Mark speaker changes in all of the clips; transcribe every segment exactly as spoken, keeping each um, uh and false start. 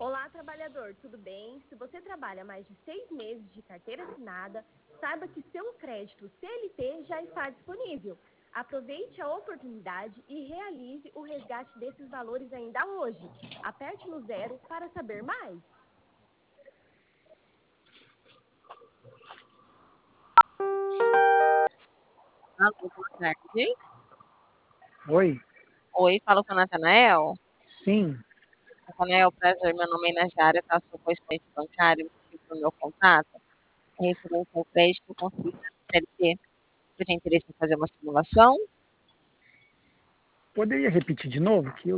Speaker 1: Olá, trabalhador, tudo bem? Se você trabalha mais de seis meses de carteira assinada, saiba que seu crédito C L T já está disponível. Aproveite a oportunidade e realize o resgate desses valores ainda hoje. Aperte no zero para saber mais.
Speaker 2: Alô, boa tarde.
Speaker 3: Oi,
Speaker 2: Oi, falo com o Natanael.
Speaker 3: sim,
Speaker 2: Natanael, prazer, meu nome é Najara, tá? Sou correspondente bancário, motivo do meu contato. É referente ao crédito construído na C L T. Você tem interesse em fazer uma simulação?
Speaker 3: poderia repetir de novo? Que eu...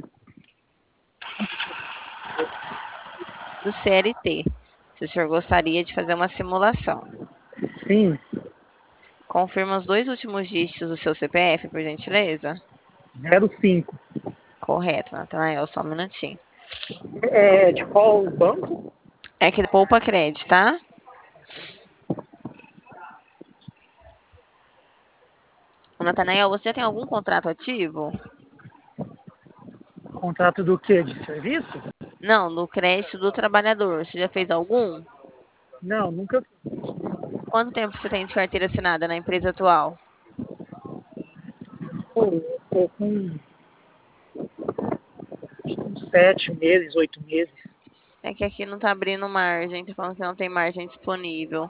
Speaker 2: Do C L T. Se o senhor gostaria de fazer uma simulação.
Speaker 3: Sim,
Speaker 2: Confirma os dois últimos dígitos do seu C P F, por gentileza?
Speaker 3: zero cinco.
Speaker 2: Correto, Natanael, só um minutinho.
Speaker 3: É de qual banco?
Speaker 2: É que poupa crédito, tá? Natanael, você já tem algum contrato ativo?
Speaker 3: Contrato do quê? De serviço?
Speaker 2: Não, no crédito do trabalhador. Você já fez algum?
Speaker 3: Não, nunca.
Speaker 2: Quanto tempo você tem de carteira assinada na empresa atual?
Speaker 3: Pô, eu tô com uns sete meses, oito meses.
Speaker 2: É que aqui não tá abrindo margem, tá falando que não tem margem disponível.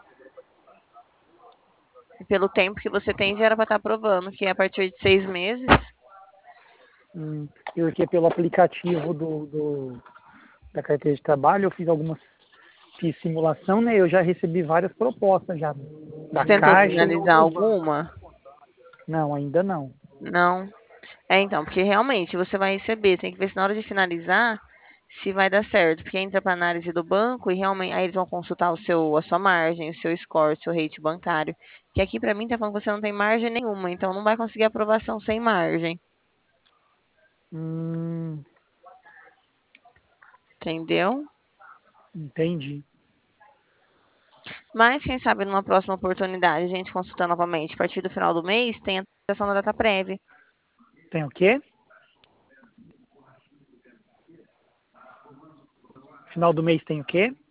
Speaker 2: E pelo tempo que você tem, já era para estar aprovando, que é a partir de seis meses.
Speaker 3: Hum, porque pelo aplicativo do, do- da carteira de trabalho eu fiz algumas fiz simulação, né? Eu já recebi várias propostas já
Speaker 2: Você
Speaker 3: da
Speaker 2: tentou
Speaker 3: Caixa e
Speaker 2: finalizar
Speaker 3: outros bancos.
Speaker 2: alguma?
Speaker 3: Não, ainda não.
Speaker 2: Não. É, então, porque realmente você vai receber, tem que ver se na hora de finalizar se vai dar certo, porque entra para análise do banco e realmente aí eles vão consultar o seu, a sua margem, o seu score, o seu rate bancário. Que aqui para mim tá falando que você não tem margem nenhuma, então não vai conseguir aprovação sem margem,
Speaker 3: Hum,
Speaker 2: entendeu?
Speaker 3: entendi.
Speaker 2: Mas quem sabe numa próxima oportunidade a gente consulta novamente. A partir do final do mês tem a atualização da data prévia.
Speaker 3: Tem o quê? Final do mês tem o quê?